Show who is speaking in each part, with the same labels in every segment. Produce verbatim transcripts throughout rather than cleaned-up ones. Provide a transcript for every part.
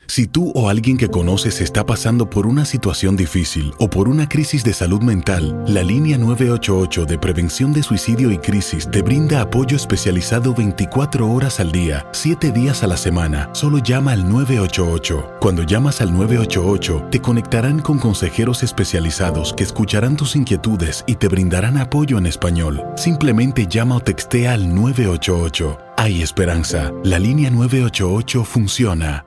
Speaker 1: Si tú o alguien que conoces está pasando por una situación difícil o por una crisis de salud mental, la línea nueve ocho ocho de Prevención de Suicidio y Crisis te brinda apoyo especializado veinticuatro horas al día, siete días a la semana. Solo llama al nueve ocho ocho. Cuando llamas al nueve ocho ocho, te conectarán con consejeros especializados que escucharán tus inquietudes y te brindarán apoyo en español. Simplemente llama o textea al nueve ocho ocho. Hay esperanza. La línea nueve ocho ocho funciona.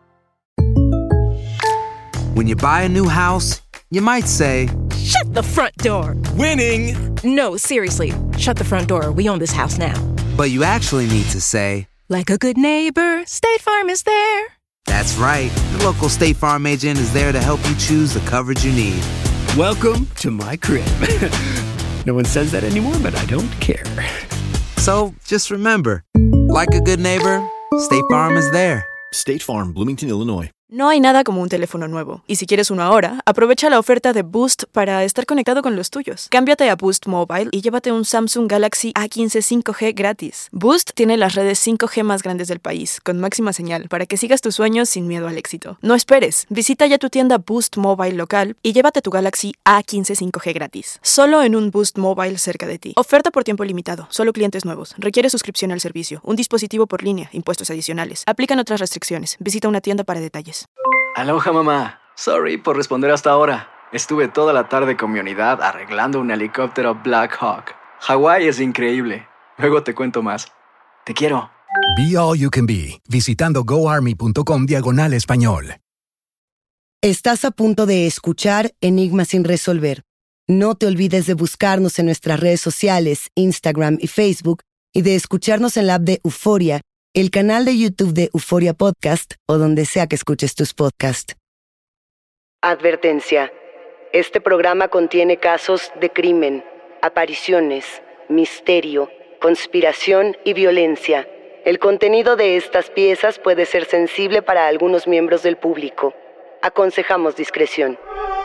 Speaker 2: When you buy a new house, you might say,
Speaker 3: "Shut the front door!"
Speaker 4: Winning!
Speaker 3: No, seriously. Shut the front door. We own this house now.
Speaker 2: But you actually need to say,
Speaker 3: like a good neighbor, State Farm is there.
Speaker 2: That's right. The local State Farm agent is there to help you choose the coverage you need.
Speaker 4: Welcome to my crib. No one says that anymore, but I don't care.
Speaker 2: So, just remember, like a good neighbor, State Farm is there.
Speaker 5: State Farm, Bloomington, Illinois.
Speaker 6: No hay nada como un teléfono nuevo. Y si quieres uno ahora, aprovecha la oferta de Boost para estar conectado con los tuyos. Cámbiate a Boost Mobile y llévate un Samsung Galaxy A quince cinco G gratis. Boost tiene las redes cinco G más grandes del país, con máxima señal, para que sigas tus sueños sin miedo al éxito. No esperes. Visita ya tu tienda Boost Mobile local y llévate tu Galaxy A quince cinco G gratis. Solo en un Boost Mobile cerca de ti. Oferta por tiempo limitado. Solo clientes nuevos. Requiere suscripción al servicio. Un dispositivo por línea. Impuestos adicionales. Aplican otras restricciones. Visita una tienda para detalles.
Speaker 7: Aloha, mamá. Sorry por responder hasta ahora. Estuve toda la tarde con mi unidad arreglando un helicóptero Black Hawk. Hawái es increíble. Luego te cuento más. Te quiero.
Speaker 8: Be All You Can Be, visitando goarmy.com diagonal español.
Speaker 9: Estás a punto de escuchar Enigmas sin resolver. No te olvides de buscarnos en nuestras redes sociales, Instagram y Facebook, y de escucharnos en la app de Euforia, el canal de YouTube de Euforia Podcast o donde sea que escuches tus podcasts. Advertencia. Este programa contiene casos de crimen, apariciones, misterio, conspiración y violencia. El contenido de estas piezas puede ser sensible para algunos miembros del público. Aconsejamos discreción.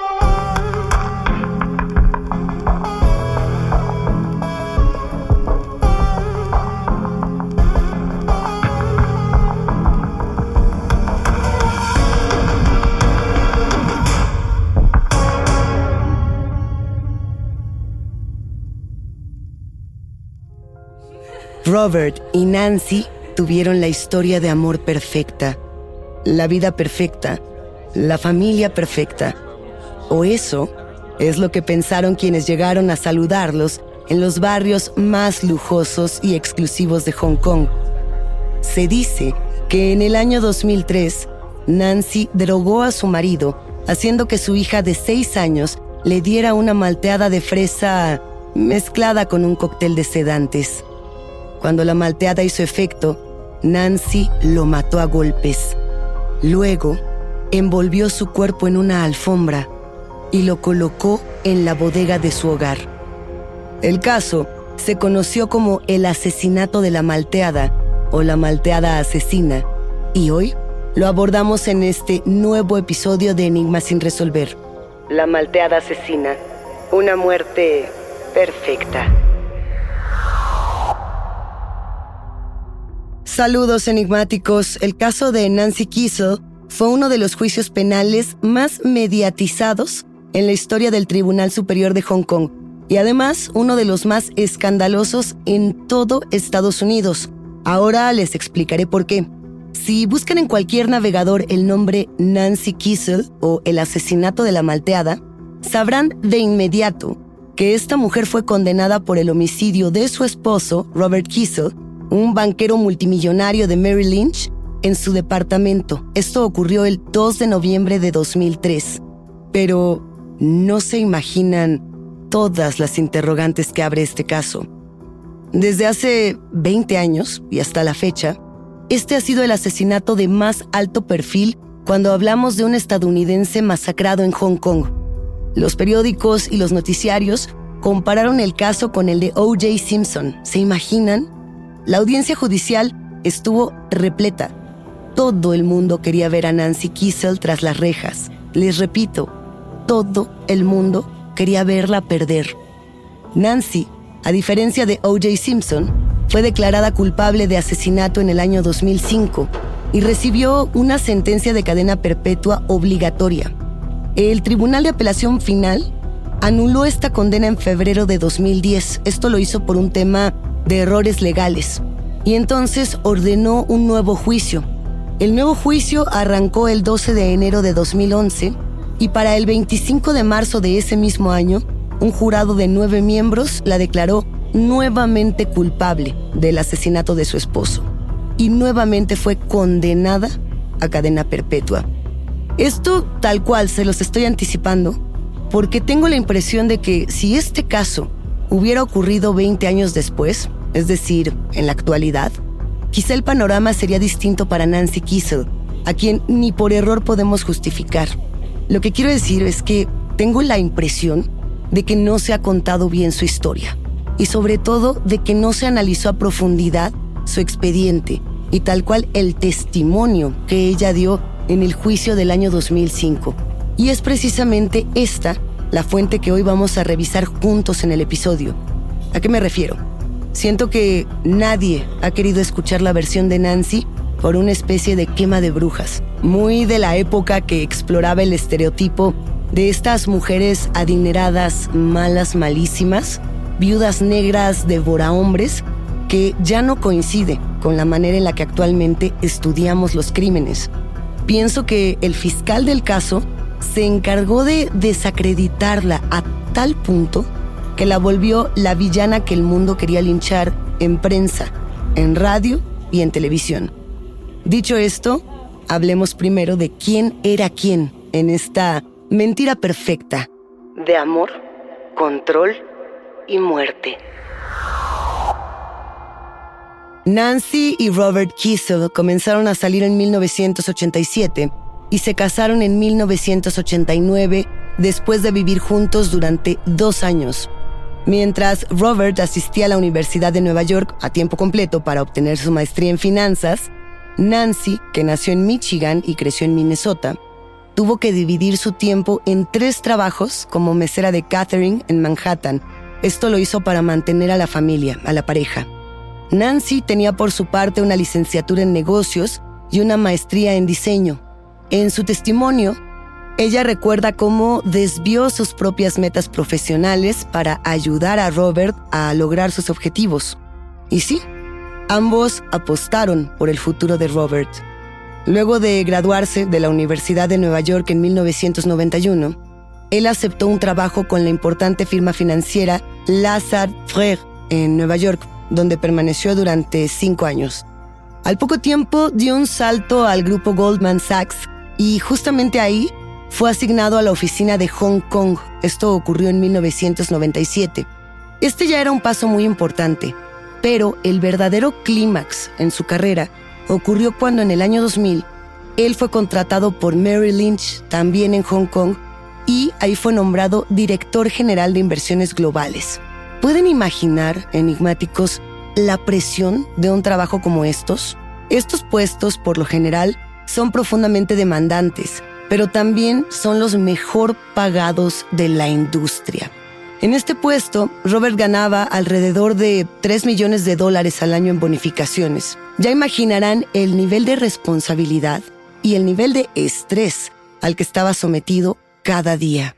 Speaker 9: Robert y Nancy tuvieron la historia de amor perfecta, la vida perfecta, la familia perfecta. O eso es lo que pensaron quienes llegaron a saludarlos en los barrios más lujosos y exclusivos de Hong Kong. Se dice que en el año dos mil tres, Nancy drogó a su marido, haciendo que su hija de seis años le diera una malteada de fresa mezclada con un cóctel de sedantes. Cuando la malteada hizo efecto, Nancy lo mató a golpes. Luego, envolvió su cuerpo en una alfombra y lo colocó en la bodega de su hogar. El caso se conoció como el asesinato de la malteada o la malteada asesina, y hoy lo abordamos en este nuevo episodio de Enigmas sin resolver. La malteada asesina, una muerte perfecta. Saludos enigmáticos. El caso de Nancy Kyssel fue uno de los juicios penales más mediatizados en la historia del Tribunal Superior de Hong Kong y además uno de los más escandalosos en todo Estados Unidos. Ahora les explicaré por qué. Si buscan en cualquier navegador el nombre Nancy Kyssel o el asesinato de la malteada, sabrán de inmediato que esta mujer fue condenada por el homicidio de su esposo, Robert Kyssel, un banquero multimillonario de Merrill Lynch, en su departamento. Esto ocurrió el dos de noviembre de dos mil tres. Pero no se imaginan todas las interrogantes que abre este caso. Desde hace veinte años y hasta la fecha, este ha sido el asesinato de más alto perfil cuando hablamos de un estadounidense masacrado en Hong Kong. Los periódicos y los noticiarios compararon el caso con el de O J Simpson. ¿Se imaginan? La audiencia judicial estuvo repleta. Todo el mundo quería ver a Nancy Kyssel tras las rejas. Les repito, todo el mundo quería verla perder. Nancy, a diferencia de O J Simpson, fue declarada culpable de asesinato en el año dos mil cinco, y recibió una sentencia de cadena perpetua obligatoria. El Tribunal de Apelación Final anuló esta condena en febrero de dos mil diez. Esto lo hizo por un tema de errores legales. Y entonces ordenó un nuevo juicio. El nuevo juicio arrancó el doce de enero de dos mil once y para el veinticinco de marzo de ese mismo año, un jurado de nueve miembros la declaró nuevamente culpable del asesinato de su esposo y nuevamente fue condenada a cadena perpetua. Esto tal cual se los estoy anticipando porque tengo la impresión de que si este caso hubiera ocurrido veinte años después, es decir, en la actualidad, quizá el panorama sería distinto para Nancy Kyssel, a quien ni por error podemos justificar. Lo que quiero decir es que tengo la impresión de que no se ha contado bien su historia y sobre todo de que no se analizó a profundidad su expediente y tal cual el testimonio que ella dio en el juicio del año dos mil cinco. Y es precisamente esta la fuente que hoy vamos a revisar juntos en el episodio. ¿A qué me refiero? Siento que nadie ha querido escuchar la versión de Nancy por una especie de quema de brujas, muy de la época que exploraba el estereotipo de estas mujeres adineradas, malas, malísimas, viudas negras, devorahombres, que ya no coincide con la manera en la que actualmente estudiamos los crímenes. Pienso que el fiscal del caso se encargó de desacreditarla a tal punto que la volvió la villana que el mundo quería linchar en prensa, en radio y en televisión. Dicho esto, hablemos primero de quién era quién en esta mentira perfecta de amor, control y muerte. Nancy y Robert Kyssel comenzaron a salir en mil novecientos ochenta y siete y se casaron en mil novecientos ochenta y nueve después de vivir juntos durante dos años. Mientras Robert asistía a la Universidad de Nueva York a tiempo completo para obtener su maestría en finanzas, Nancy, que nació en Michigan y creció en Minnesota, tuvo que dividir su tiempo en tres trabajos como mesera de catering en Manhattan. Esto lo hizo para mantener a la familia, a la pareja. Nancy tenía por su parte una licenciatura en negocios y una maestría en diseño. En su testimonio, ella recuerda cómo desvió sus propias metas profesionales para ayudar a Robert a lograr sus objetivos. Y sí, ambos apostaron por el futuro de Robert. Luego de graduarse de la Universidad de Nueva York en mil novecientos noventa y uno, él aceptó un trabajo con la importante firma financiera Lazard Frères en Nueva York, donde permaneció durante cinco años. Al poco tiempo dio un salto al grupo Goldman Sachs y justamente ahí fue asignado a la oficina de Hong Kong. Esto ocurrió en mil novecientos noventa y siete. Este ya era un paso muy importante, pero el verdadero clímax en su carrera ocurrió cuando en el año dos mil él fue contratado por Merrill Lynch, también en Hong Kong, y ahí fue nombrado director general de inversiones globales. ¿Pueden imaginar, enigmáticos, la presión de un trabajo como estos? Estos puestos, por lo general, son profundamente demandantes, pero también son los mejor pagados de la industria. En este puesto, Robert ganaba alrededor de tres millones de dólares al año en bonificaciones. Ya imaginarán el nivel de responsabilidad y el nivel de estrés al que estaba sometido cada día.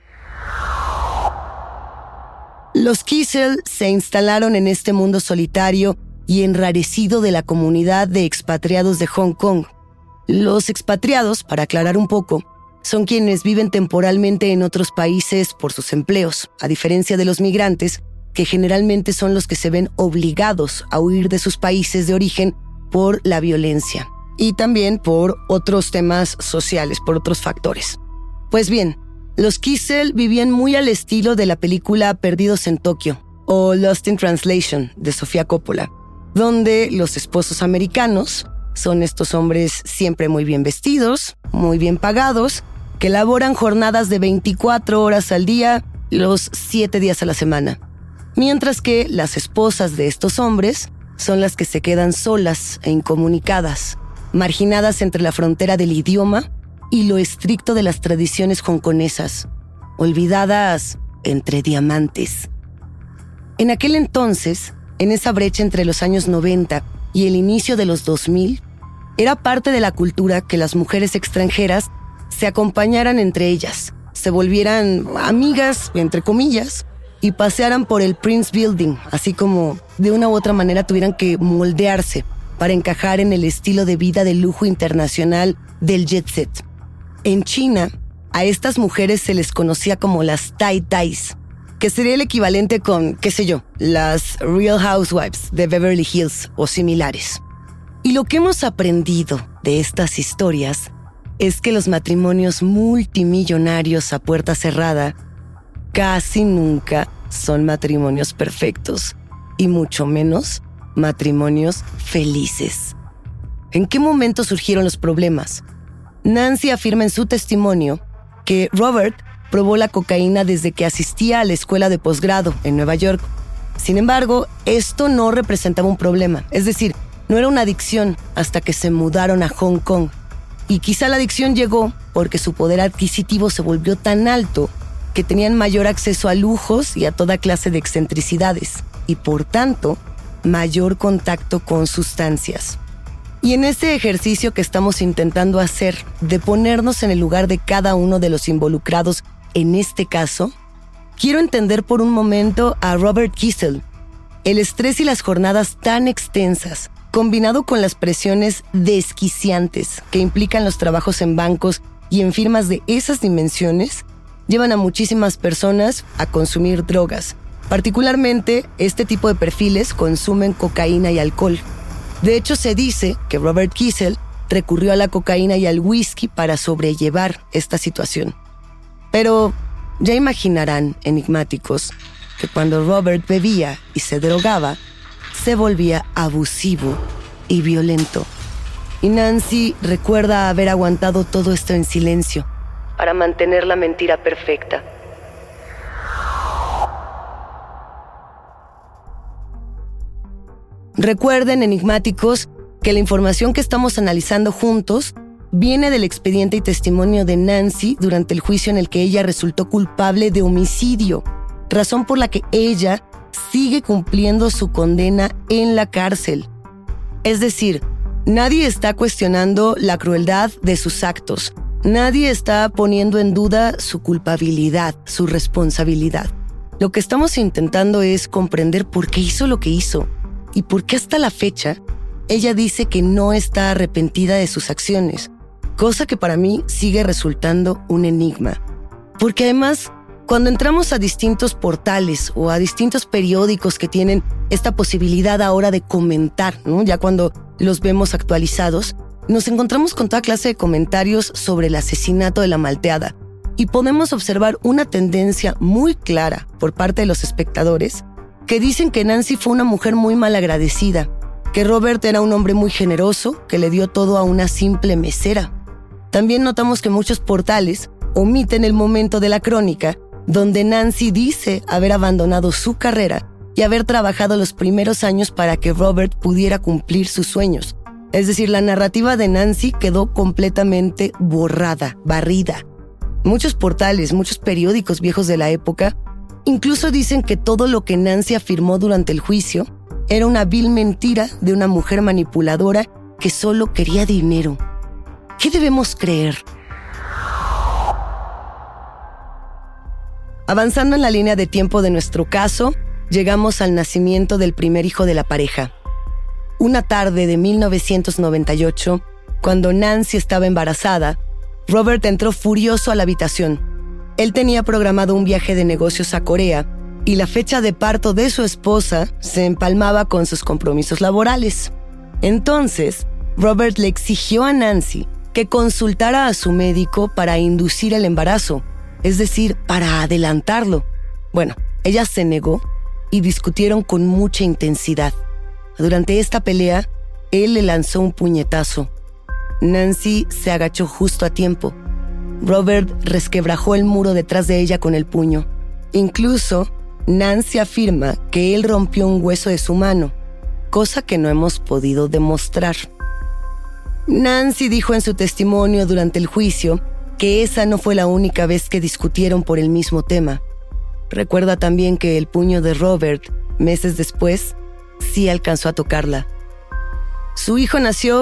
Speaker 9: Los Kyssel se instalaron en este mundo solitario y enrarecido de la comunidad de expatriados de Hong Kong. Los expatriados, para aclarar un poco, son quienes viven temporalmente en otros países por sus empleos, a diferencia de los migrantes, que generalmente son los que se ven obligados a huir de sus países de origen por la violencia y también por otros temas sociales, por otros factores. Pues bien, los Kyssel vivían muy al estilo de la película Perdidos en Tokio o Lost in Translation de Sofía Coppola, donde los esposos americanos son estos hombres siempre muy bien vestidos, muy bien pagados, que laboran jornadas de veinticuatro horas al día, los siete días a la semana. Mientras que las esposas de estos hombres son las que se quedan solas e incomunicadas, marginadas entre la frontera del idioma y lo estricto de las tradiciones hongkonesas, olvidadas entre diamantes. En aquel entonces, en esa brecha entre los años noventa y el inicio de los dos mil, Era parte de la cultura que las mujeres extranjeras se acompañaran entre ellas, se volvieran amigas, entre comillas, y pasearan por el Prince Building, así como de una u otra manera tuvieran que moldearse para encajar en el estilo de vida de lujo internacional del jet set. En China, a estas mujeres se les conocía como las Tai Tais, que sería el equivalente con, qué sé yo, las Real Housewives de Beverly Hills o similares. Y lo que hemos aprendido de estas historias es que los matrimonios multimillonarios a puerta cerrada casi nunca son matrimonios perfectos, y mucho menos matrimonios felices. ¿En qué momento surgieron los problemas? Nancy afirma en su testimonio que Robert probó la cocaína desde que asistía a la escuela de posgrado en Nueva York. Sin embargo, esto no representaba un problema, es decir, no era una adicción hasta que se mudaron a Hong Kong. Y quizá la adicción llegó porque su poder adquisitivo se volvió tan alto que tenían mayor acceso a lujos y a toda clase de excentricidades, y por tanto, mayor contacto con sustancias. Y en ese ejercicio que estamos intentando hacer, de ponernos en el lugar de cada uno de los involucrados en este caso, quiero entender por un momento a Robert Kissel. El estrés y las jornadas tan extensas, combinado con las presiones desquiciantes que implican los trabajos en bancos y en firmas de esas dimensiones, llevan a muchísimas personas a consumir drogas. Particularmente, este tipo de perfiles consumen cocaína y alcohol. De hecho, se dice que Robert Kissel recurrió a la cocaína y al whisky para sobrellevar esta situación. Pero ya imaginarán, enigmáticos, que cuando Robert bebía y se drogaba, se volvía abusivo y violento. Y Nancy recuerda haber aguantado todo esto en silencio para mantener la mentira perfecta. Recuerden, enigmáticos, que la información que estamos analizando juntos viene del expediente y testimonio de Nancy durante el juicio en el que ella resultó culpable de homicidio, razón por la que ella sigue cumpliendo su condena en la cárcel. Es decir, nadie está cuestionando la crueldad de sus actos. Nadie está poniendo en duda su culpabilidad, su responsabilidad. Lo que estamos intentando es comprender por qué hizo lo que hizo y por qué hasta la fecha ella dice que no está arrepentida de sus acciones, cosa que para mí sigue resultando un enigma. Porque además, cuando entramos a distintos portales o a distintos periódicos que tienen esta posibilidad ahora de comentar, ¿no? Ya cuando los vemos actualizados, nos encontramos con toda clase de comentarios sobre el asesinato de la malteada y podemos observar una tendencia muy clara por parte de los espectadores que dicen que Nancy fue una mujer muy malagradecida, que Robert era un hombre muy generoso que le dio todo a una simple mesera. También notamos que muchos portales omiten el momento de la crónica donde Nancy dice haber abandonado su carrera y haber trabajado los primeros años para que Robert pudiera cumplir sus sueños. Es decir, la narrativa de Nancy quedó completamente borrada, barrida. Muchos portales, muchos periódicos viejos de la época, incluso dicen que todo lo que Nancy afirmó durante el juicio era una vil mentira de una mujer manipuladora que solo quería dinero. ¿Qué debemos creer? Avanzando en la línea de tiempo de nuestro caso, llegamos al nacimiento del primer hijo de la pareja. Una tarde de mil novecientos noventa y ocho, cuando Nancy estaba embarazada, Robert entró furioso a la habitación. Él tenía programado un viaje de negocios a Corea y la fecha de parto de su esposa se empalmaba con sus compromisos laborales. Entonces, Robert le exigió a Nancy que consultara a su médico para inducir el embarazo, es decir, para adelantarlo. Bueno, ella se negó y discutieron con mucha intensidad. Durante esta pelea, él le lanzó un puñetazo. Nancy se agachó justo a tiempo. Robert resquebrajó el muro detrás de ella con el puño. Incluso, Nancy afirma que él rompió un hueso de su mano, cosa que no hemos podido demostrar. Nancy dijo en su testimonio durante el juicio que esa no fue la única vez que discutieron por el mismo tema. Recuerda también que el puño de Robert, meses después, sí alcanzó a tocarla. Su hijo nació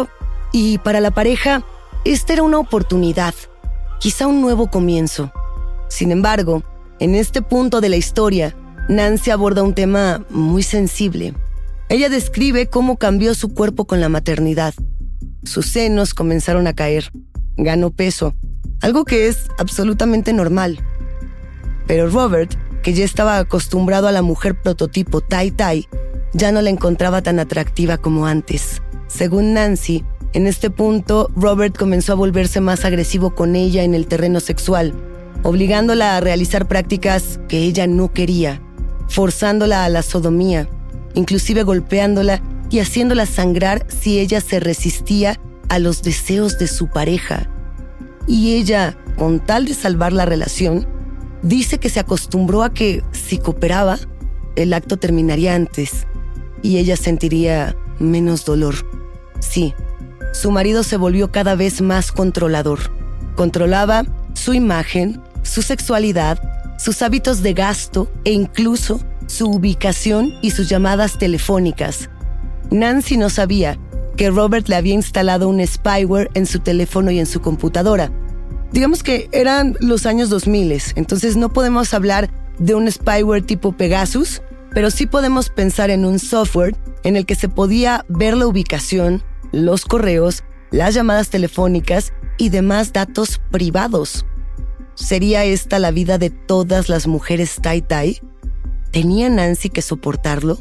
Speaker 9: Y para la pareja, esta era una oportunidad, quizá un nuevo comienzo. Sin embargo, en este punto de la historia, Nancy aborda un tema muy sensible. Ella describe cómo cambió su cuerpo con la maternidad. Sus senos comenzaron a caer, ganó peso, algo que es absolutamente normal. Pero Robert, que ya estaba acostumbrado a la mujer prototipo Tai Tai, ya no la encontraba tan atractiva como antes. Según Nancy, en este punto, Robert comenzó a volverse más agresivo con ella en el terreno sexual, obligándola a realizar prácticas que ella no quería, forzándola a la sodomía, inclusive golpeándola y haciéndola sangrar si ella se resistía a los deseos de su pareja. Y ella, con tal de salvar la relación, dice que se acostumbró a que, si cooperaba, el acto terminaría antes y ella sentiría menos dolor. Sí, su marido se volvió cada vez más controlador. Controlaba su imagen, su sexualidad, sus hábitos de gasto e incluso su ubicación y sus llamadas telefónicas. Nancy no sabía que Robert le había instalado un spyware en su teléfono y en su computadora. Digamos que eran los años dos mil, entonces no podemos hablar de un spyware tipo Pegasus, pero sí podemos pensar en un software en el que se podía ver la ubicación, los correos, las llamadas telefónicas y demás datos privados. ¿Sería esta la vida de todas las mujeres Tai Tai? ¿Tenía Nancy que soportarlo?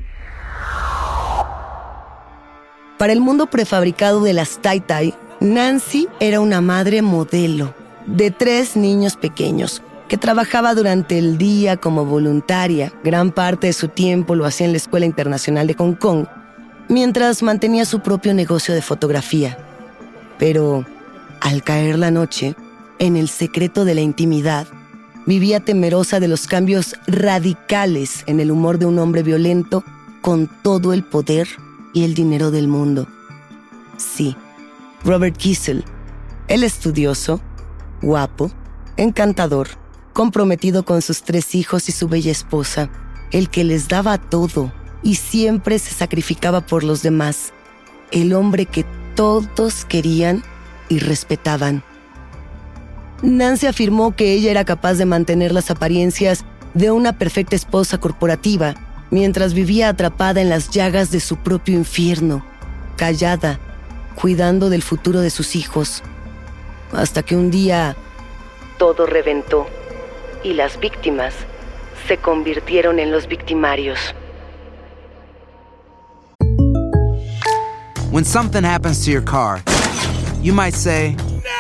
Speaker 9: Para el mundo prefabricado de las Tai Tai, Nancy era una madre modelo de tres niños pequeños que trabajaba durante el día como voluntaria. Gran parte de su tiempo lo hacía en la Escuela Internacional de Hong Kong, mientras mantenía su propio negocio de fotografía. Pero, al caer la noche, en el secreto de la intimidad, vivía temerosa de los cambios radicales en el humor de un hombre violento con todo el poder y el dinero del mundo. Sí, Robert Kissel, el estudioso, guapo, encantador, comprometido con sus tres hijos y su bella esposa, el que les daba todo y siempre se sacrificaba por los demás, el hombre que todos querían y respetaban. Nancy afirmó que ella era capaz de mantener las apariencias de una perfecta esposa corporativa mientras vivía atrapada en las llagas de su propio infierno, callada, cuidando del futuro de sus hijos, hasta que un día todo reventó y las víctimas se convirtieron en los victimarios.
Speaker 2: When something happens to your car, you might say,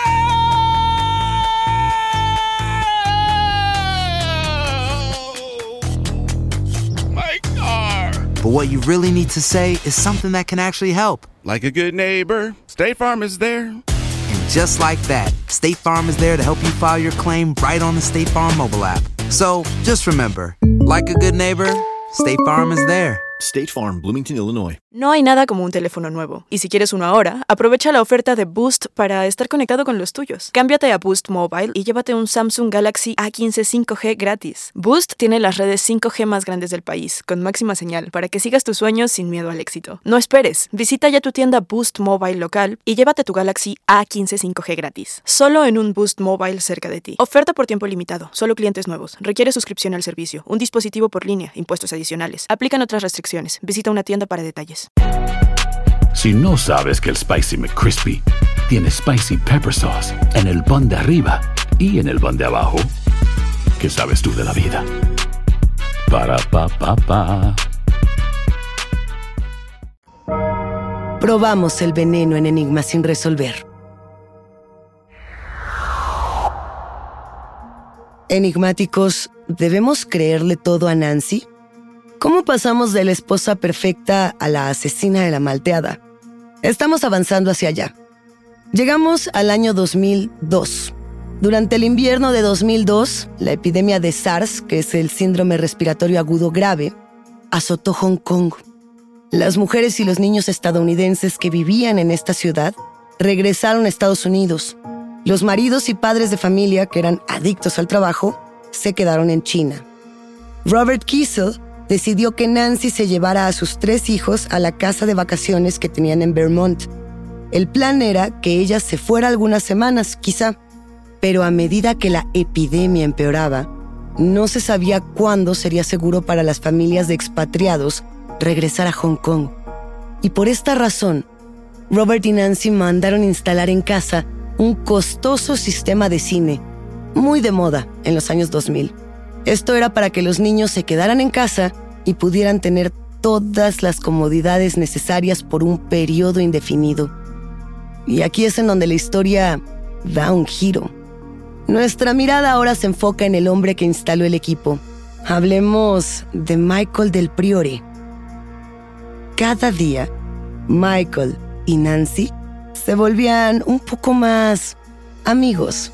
Speaker 2: but what you really need to say is something that can actually help.
Speaker 10: Like a good neighbor, State Farm is there.
Speaker 2: And just like that, State Farm is there to help you file your claim right on the State Farm mobile app. So, just remember, like a good neighbor, State Farm is there.
Speaker 5: State Farm, Bloomington, Illinois.
Speaker 6: No hay nada como un teléfono nuevo. Y si quieres uno ahora, aprovecha la oferta de Boost para estar conectado con los tuyos. Cámbiate a Boost Mobile y llévate un Samsung Galaxy A quince cinco G gratis. Boost tiene las redes cinco G más grandes del país, con máxima señal, para que sigas tus sueños sin miedo al éxito. No esperes, visita ya tu tienda Boost Mobile local y llévate tu Galaxy A quince cinco G gratis. Solo en un Boost Mobile cerca de ti. Oferta por tiempo limitado, solo clientes nuevos. Requiere suscripción al servicio, un dispositivo por línea, impuestos adicionales. Aplican otras restricciones. Visita una tienda para detalles.
Speaker 11: Si no sabes que el Spicy McCrispy tiene Spicy Pepper Sauce en el pan de arriba y en el pan de abajo, ¿qué sabes tú de la vida? Para, pa, pa, pa.
Speaker 9: Probamos el veneno en Enigmas sin resolver. Enigmáticos, ¿debemos creerle todo a Nancy? ¿Cómo pasamos de la esposa perfecta a la asesina de la malteada? Estamos avanzando hacia allá. Llegamos al año dos mil dos. Durante el invierno de dos mil dos, la epidemia de SARS, que es el síndrome respiratorio agudo grave, azotó Hong Kong. Las mujeres y los niños estadounidenses que vivían en esta ciudad regresaron a Estados Unidos. Los maridos y padres de familia, que eran adictos al trabajo, se quedaron en China. Robert Kissel decidió que Nancy se llevara a sus tres hijos a la casa de vacaciones que tenían en Vermont. El plan era que ella se fuera algunas semanas, quizá, pero a medida que la epidemia empeoraba, no se sabía cuándo sería seguro para las familias de expatriados regresar a Hong Kong. Y por esta razón, Robert y Nancy mandaron instalar en casa un costoso sistema de cine, muy de moda en los años dos mil. Esto era para que los niños se quedaran en casa y pudieran tener todas las comodidades necesarias por un periodo indefinido. Y aquí es en donde la historia da un giro. Nuestra mirada ahora se enfoca en el hombre que instaló el equipo. Hablemos de Michael Del Priore. Cada día, Michael y Nancy se volvían un poco más amigos.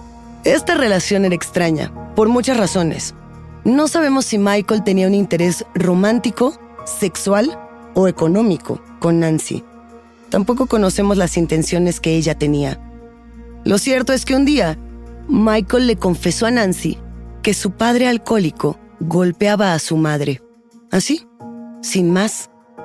Speaker 9: Esta relación era extraña, por muchas razones. No sabemos si Michael tenía un interés romántico, sexual o económico con Nancy. Tampoco conocemos las intenciones que ella tenía. Lo cierto es que un día, Michael le confesó a Nancy que su padre alcohólico golpeaba a su madre. Así, sin más.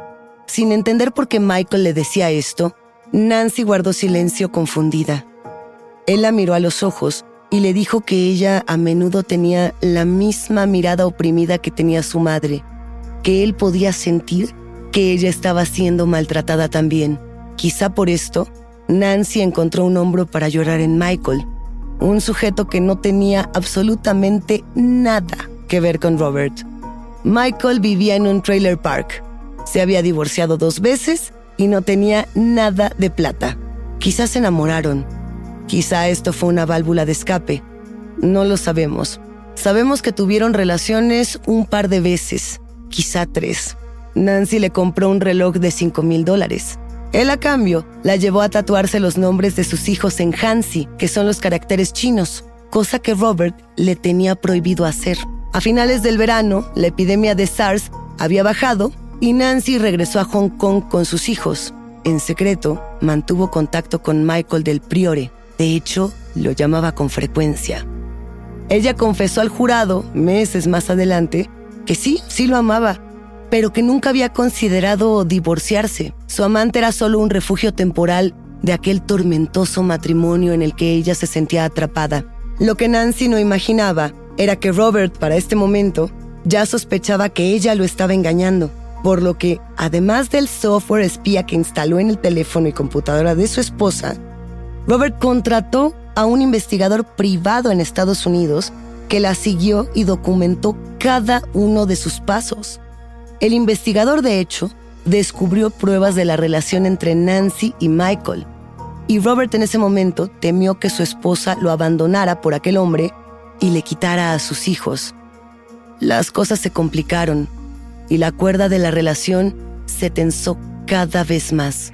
Speaker 9: Sin entender por qué Michael le decía esto, Nancy guardó silencio confundida. Él la miró a los ojos y le dijo que ella a menudo tenía la misma mirada oprimida que tenía su madre, que él podía sentir que ella estaba siendo maltratada también. Quizá por esto, Nancy encontró un hombro para llorar en Michael, un sujeto que no tenía absolutamente nada que ver con Robert. Michael vivía en un trailer park. Se había divorciado dos veces y no tenía nada de plata. Quizás se enamoraron. Quizá esto fue una válvula de escape. No lo sabemos. Sabemos que tuvieron relaciones un par de veces, quizá tres. Nancy le compró un reloj de cinco mil dólares. Él, a cambio, la llevó a tatuarse los nombres de sus hijos en Hansi, que son los caracteres chinos, cosa que Robert le tenía prohibido hacer. A finales del verano, la epidemia de SARS había bajado y Nancy regresó a Hong Kong con sus hijos. En secreto, mantuvo contacto con Michael Del Priore. De hecho, lo llamaba con frecuencia. Ella confesó al jurado, meses más adelante, que sí, sí lo amaba, pero que nunca había considerado divorciarse. Su amante era solo un refugio temporal de aquel tormentoso matrimonio en el que ella se sentía atrapada. Lo que Nancy no imaginaba era que Robert, para este momento, ya sospechaba que ella lo estaba engañando, por lo que, además del software espía que instaló en el teléfono y computadora de su esposa, Robert contrató a un investigador privado en Estados Unidos que la siguió y documentó cada uno de sus pasos. El investigador, de hecho, descubrió pruebas de la relación entre Nancy y Michael, y Robert en ese momento temió que su esposa lo abandonara por aquel hombre y le quitara a sus hijos. Las cosas se complicaron y la cuerda de la relación se tensó cada vez más.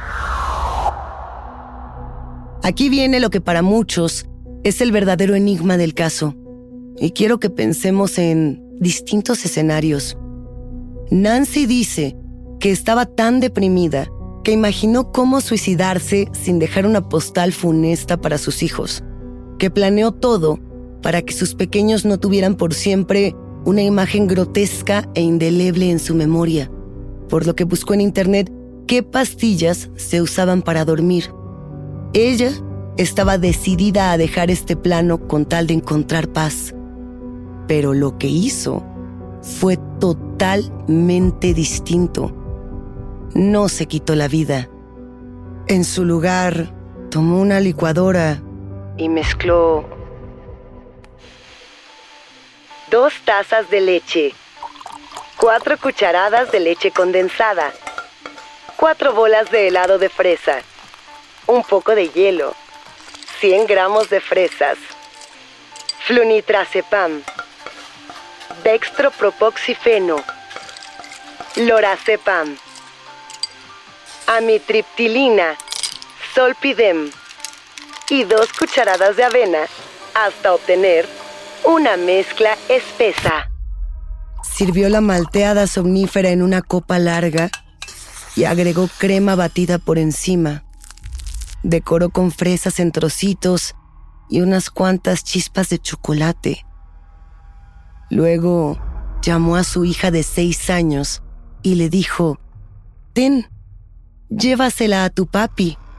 Speaker 9: Aquí viene lo que para muchos es el verdadero enigma del caso, y quiero que pensemos en distintos escenarios. Nancy dice que estaba tan deprimida que imaginó cómo suicidarse sin dejar una postal funesta para sus hijos, que planeó todo para que sus pequeños no tuvieran por siempre una imagen grotesca e indeleble en su memoria, por lo que buscó en internet qué pastillas se usaban para dormir. Ella estaba decidida a dejar este plano con tal de encontrar paz, pero lo que hizo fue totalmente distinto. No se quitó la vida. En su lugar, tomó una licuadora y mezcló dos tazas de leche, cuatro cucharadas de leche condensada, cuatro bolas de helado de fresa, un poco de hielo, cien gramos de fresas, flunitrazepam, dextropropoxifeno, lorazepam, amitriptilina, solpidem y dos cucharadas de avena hasta obtener una mezcla espesa. Sirvió la malteada somnífera en una copa larga y agregó crema batida por encima. Decoró con fresas en trocitos y unas cuantas chispas de chocolate. Luego llamó a su hija de seis años y le dijo: «Ten, llévasela a tu papi,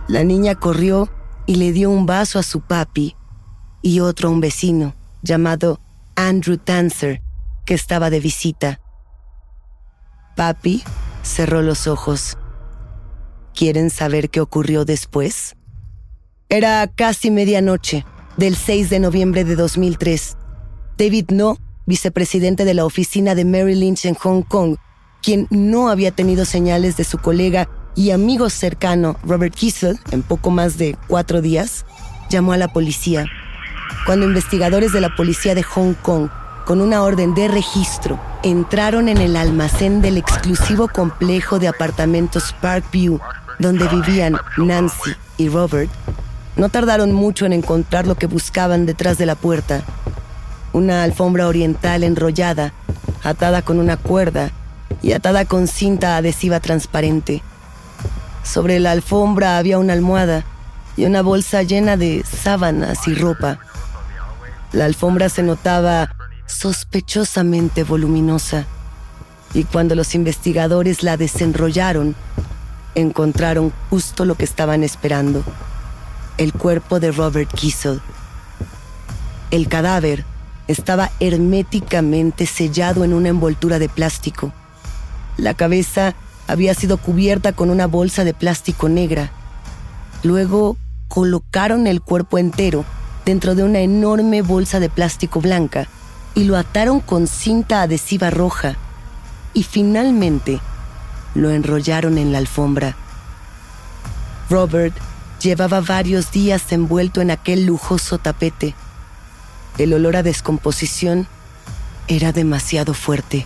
Speaker 9: La niña corrió y le dio un vaso a su papi y otro a un vecino llamado Andrew Tanzer, que estaba de visita. Papi cerró los ojos. ¿Quieren saber qué ocurrió después? Era casi medianoche del seis de noviembre de dos mil tres. David No, vicepresidente de la oficina de Merrill Lynch en Hong Kong, quien no había tenido señales de su colega y amigo cercano Robert Kissel en poco más de cuatro días, llamó a la policía. Cuando investigadores de la policía de Hong Kong, con una orden de registro, entraron en el almacén del exclusivo complejo de apartamentos Parkview, donde vivían Nancy y Robert, no tardaron mucho en encontrar lo que buscaban detrás de la puerta. Una alfombra oriental enrollada, atada con una cuerda y atada con cinta adhesiva transparente. Sobre la alfombra había una almohada y una bolsa llena de sábanas y ropa. La alfombra se notaba sospechosamente voluminosa, y cuando los investigadores la desenrollaron, encontraron justo lo que estaban esperando: el cuerpo de Robert Kissel. El cadáver estaba herméticamente sellado en una envoltura de plástico. La cabeza había sido cubierta con una bolsa de plástico negra. Luego colocaron el cuerpo entero dentro de una enorme bolsa de plástico blanca y lo ataron con cinta adhesiva roja. Y finalmente lo enrollaron en la alfombra. Robert llevaba varios días envuelto en aquel lujoso tapete. El olor a descomposición era demasiado fuerte.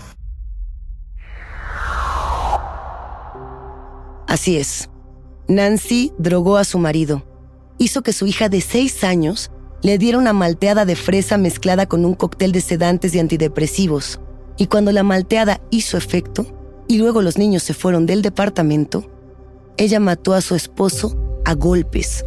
Speaker 9: Así es. Nancy drogó a su marido. Hizo que su hija de seis años le diera una malteada de fresa mezclada con un cóctel de sedantes y antidepresivos. Y cuando la malteada hizo efecto, y luego los niños se fueron del departamento, ella mató a su esposo a golpes.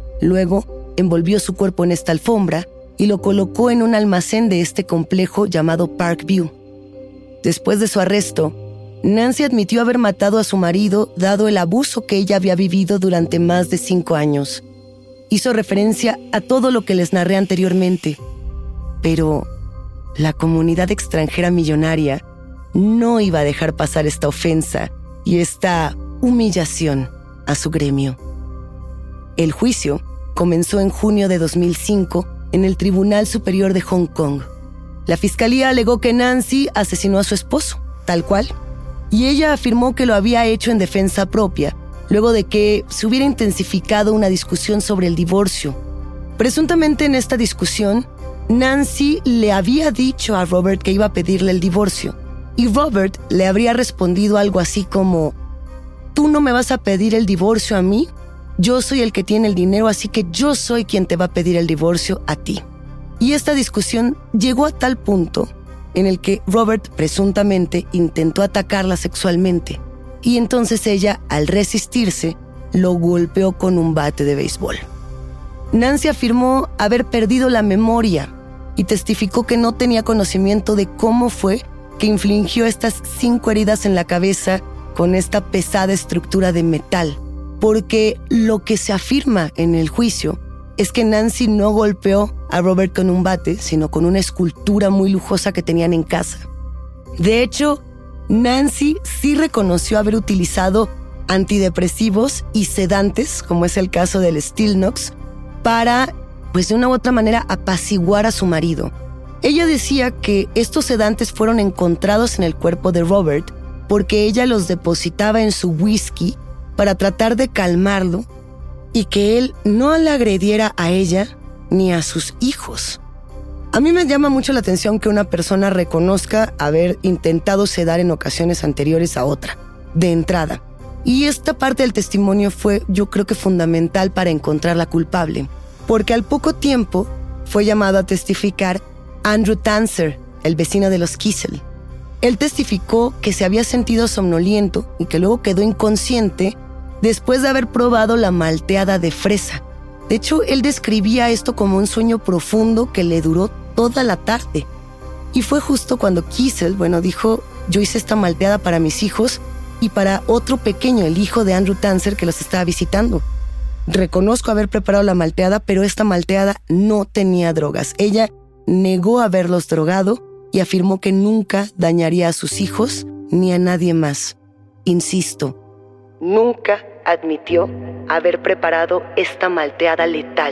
Speaker 9: Luego envolvió su cuerpo en esta alfombra y lo colocó en un almacén de este complejo llamado Parkview. Después de su arresto, Nancy admitió haber matado a su marido dado el abuso que ella había vivido durante más de cinco años. Hizo referencia a todo lo que les narré anteriormente. Pero la comunidad extranjera millonaria no iba a dejar pasar esta ofensa y esta humillación a su gremio. El juicio comenzó en junio de dos mil cinco en el Tribunal Superior de Hong Kong. La fiscalía alegó que Nancy asesinó a su esposo, tal cual, y ella afirmó que lo había hecho en defensa propia, luego de que se hubiera intensificado una discusión sobre el divorcio. Presuntamente en esta discusión, Nancy le había dicho a Robert que iba a pedirle el divorcio, y Robert le habría respondido algo así como: «Tú no me vas a pedir el divorcio a mí, yo soy el que tiene el dinero, así que yo soy quien te va a pedir el divorcio a ti». Y esta discusión llegó a tal punto en el que Robert presuntamente intentó atacarla sexualmente, y entonces ella, al resistirse, lo golpeó con un bate de béisbol. Nancy afirmó haber perdido la memoria y testificó que no tenía conocimiento de cómo fue que infligió estas cinco heridas en la cabeza con esta pesada estructura de metal, porque lo que se afirma en el juicio es que Nancy no golpeó a Robert con un bate, sino con una escultura muy lujosa que tenían en casa. De hecho, Nancy sí reconoció haber utilizado antidepresivos y sedantes, como es el caso del Stilnox, para, pues de una u otra manera, apaciguar a su marido. Ella decía que estos sedantes fueron encontrados en el cuerpo de Robert porque ella los depositaba en su whisky para tratar de calmarlo y que él no la agrediera a ella ni a sus hijos. A mí me llama mucho la atención que una persona reconozca haber intentado sedar en ocasiones anteriores a otra, de entrada. Y esta parte del testimonio fue, yo creo que fundamental para encontrar la culpable, porque al poco tiempo fue llamado a testificar Andrew Tanzer, el vecino de los Kissel. Él testificó que se había sentido somnoliento y que luego quedó inconsciente después de haber probado la malteada de fresa. De hecho, él describía esto como un sueño profundo que le duró toda la tarde. Y fue justo cuando Kissel, bueno, dijo: yo hice esta malteada para mis hijos y para otro pequeño, el hijo de Andrew Tanzer, que los estaba visitando. reconozco haber preparado la malteada, pero esta malteada no tenía drogas. Ella negó haberlos drogado y afirmó que nunca dañaría a sus hijos ni a nadie más. Insisto, nunca admitió haber preparado esta malteada letal.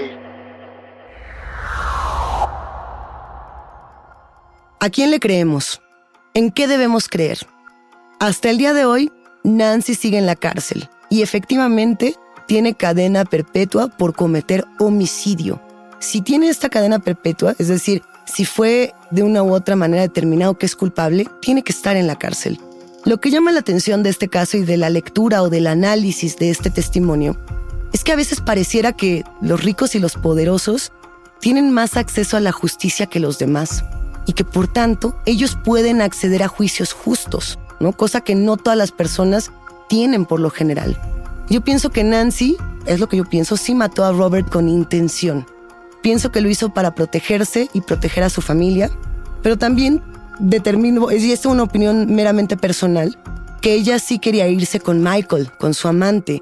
Speaker 9: ¿A quién le creemos? ¿En qué debemos creer? Hasta el día de hoy, Nancy sigue en la cárcel y efectivamente tiene cadena perpetua por cometer homicidio. Si tiene esta cadena perpetua, es decir, si fue de una u otra manera determinado que es culpable, tiene que estar en la cárcel. Lo que llama la atención de este caso y de la lectura o del análisis de este testimonio es que a veces pareciera que los ricos y los poderosos tienen más acceso a la justicia que los demás y que por tanto ellos pueden acceder a juicios justos, ¿no? Cosa que no todas las personas tienen por lo general. Yo pienso que Nancy, es lo que yo pienso, sí mató a Robert con intención. Pienso que lo hizo para protegerse y proteger a su familia, pero también determino, y es una opinión meramente personal, que ella sí quería irse con Michael, con su amante.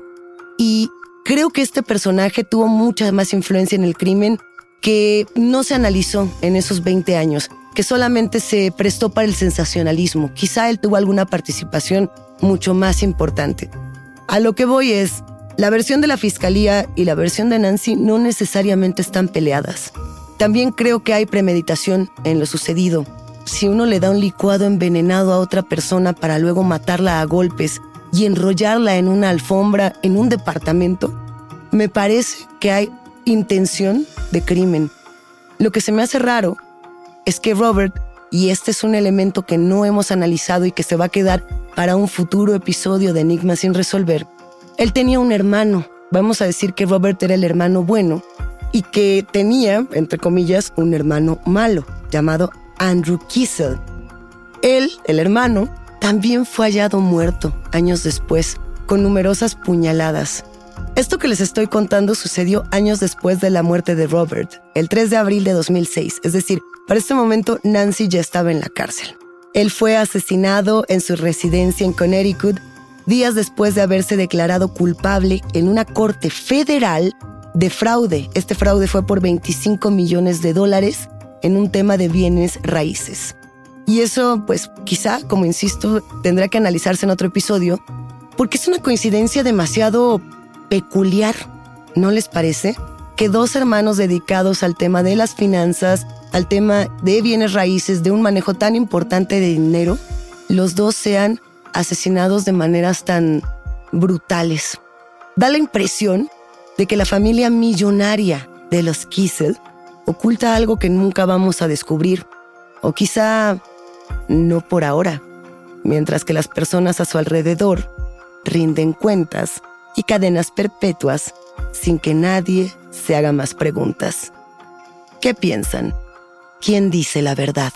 Speaker 9: Y creo que este personaje tuvo mucha más influencia en el crimen que no se analizó en esos veinte años, que solamente se prestó para el sensacionalismo. Quizá él tuvo alguna participación mucho más importante. A lo que voy es, la versión de la fiscalía y la versión de Nancy no necesariamente están peleadas. También creo que hay premeditación en lo sucedido. Si uno le da un licuado envenenado a otra persona para luego matarla a golpes y enrollarla en una alfombra en un departamento, me parece que hay intención de crimen. Lo que se me hace raro es que Robert, y este es un elemento que no hemos analizado y que se va a quedar para un futuro episodio de Enigma sin resolver, él tenía un hermano. Vamos a decir que Robert era el hermano bueno y que tenía, entre comillas, un hermano malo llamado Andrew Kissel. Él, el hermano, también fue hallado muerto años después, con numerosas puñaladas. Esto que les estoy contando sucedió años después de la muerte de Robert, el tres de abril de dos mil seis. Es decir, para este momento Nancy ya estaba en la cárcel. Él fue asesinado en su residencia en Connecticut días después de haberse declarado culpable en una corte federal de fraude. Este fraude fue por veinticinco millones de dólares en un tema de bienes raíces. Y eso, pues, quizá, como insisto, tendrá que analizarse en otro episodio, porque es una coincidencia demasiado peculiar, ¿no les parece? Que dos hermanos dedicados al tema de las finanzas, al tema de bienes raíces, de un manejo tan importante de dinero, los dos sean asesinados de maneras tan brutales. Da la impresión de que la familia millonaria de los Kissel oculta algo que nunca vamos a descubrir, o quizá no por ahora, mientras que las personas a su alrededor rinden cuentas y cadenas perpetuas sin que nadie se haga más preguntas. ¿Qué piensan? ¿Quién dice la verdad?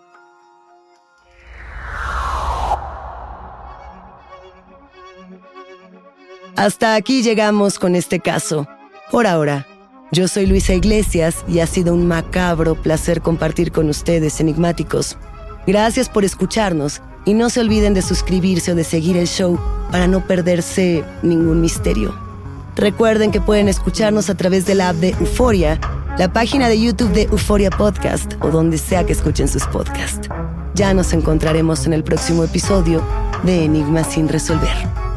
Speaker 9: Hasta aquí llegamos con este caso. Por ahora, yo soy Luisa Iglesias y ha sido un macabro placer compartir con ustedes, enigmáticos. Gracias por escucharnos y no se olviden de suscribirse o de seguir el show para no perderse ningún misterio. Recuerden que pueden escucharnos a través de la app de Euforia, la página de YouTube de Euforia Podcast o donde sea que escuchen sus podcasts. Ya nos encontraremos en el próximo episodio de Enigma sin resolver.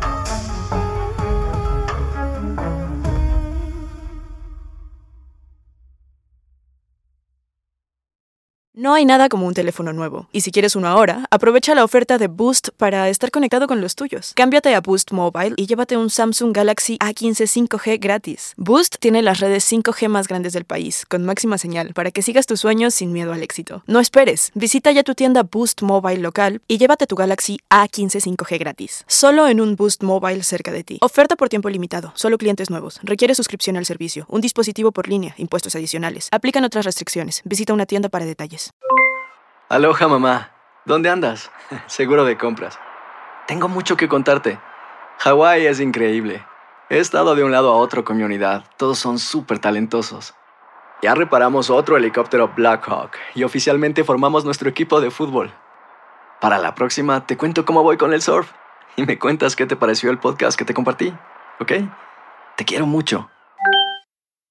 Speaker 6: No hay nada como un teléfono nuevo, y si quieres uno ahora, aprovecha la oferta de Boost para estar conectado con los tuyos. Cámbiate a Boost Mobile y llévate un Samsung Galaxy A quince cinco G gratis. Boost tiene las redes cinco G más grandes del país, con máxima señal, para que sigas tus sueños sin miedo al éxito. No esperes, visita ya tu tienda Boost Mobile local y llévate tu Galaxy A quince cinco G gratis. Solo en un Boost Mobile cerca de ti. Oferta por tiempo limitado, solo clientes nuevos. Requiere suscripción al servicio, un dispositivo por línea, impuestos adicionales. Aplican otras restricciones. Visita una tienda para detalles.
Speaker 7: Aloha, mamá. ¿Dónde andas? Seguro de compras. Tengo mucho que contarte. Hawái es increíble. He estado de un lado a otro con mi unidad. Todos son súper talentosos. Ya reparamos otro helicóptero Black Hawk y oficialmente formamos nuestro equipo de fútbol. Para la próxima te cuento cómo voy con el surf y me cuentas qué te pareció el podcast que te compartí, ¿ok? Te quiero mucho.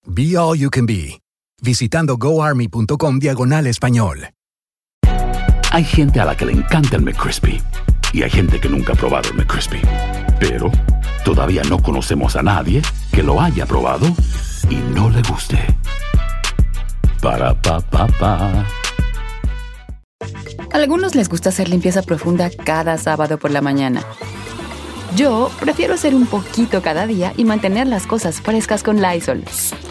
Speaker 8: Be All You Can Be. Visitando goarmy.com diagonal español.
Speaker 11: Hay gente a la que le encanta el McCrispy y hay gente que nunca ha probado el McCrispy. Pero todavía no conocemos a nadie que lo haya probado y no le guste. Para pa pa pa.
Speaker 12: A algunos les gusta hacer limpieza profunda cada sábado por la mañana. Yo prefiero hacer un poquito cada día y mantener las cosas frescas con Lysol.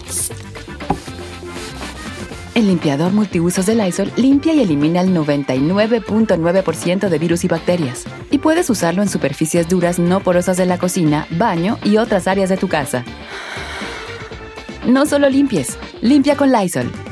Speaker 12: El limpiador multiusos de Lysol limpia y elimina el noventa y nueve punto nueve por ciento de virus y bacterias. Y puedes usarlo en superficies duras no porosas de la cocina, baño y otras áreas de tu casa. No solo limpies, limpia con Lysol.